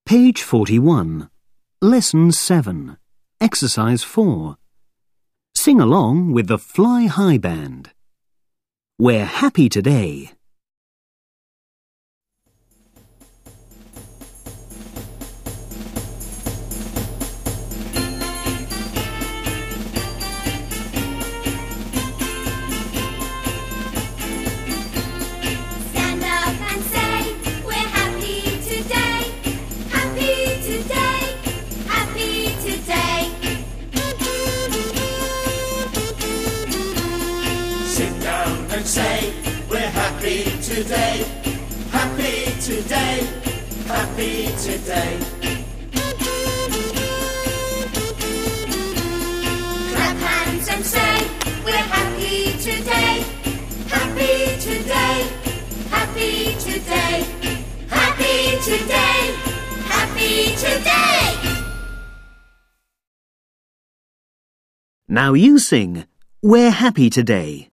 Page 41. Lesson 7. Exercise 4. Sing along with the Fly High Band. We're happy today. Stand up and say, we're happy today. Happy today. Happy today. Sit down and say, we're happy today. Happy today. Happy today. Clap hands and say, we're happy today. Happy today. Happy today. Happy today. Happy today. Now you sing, We're happy today.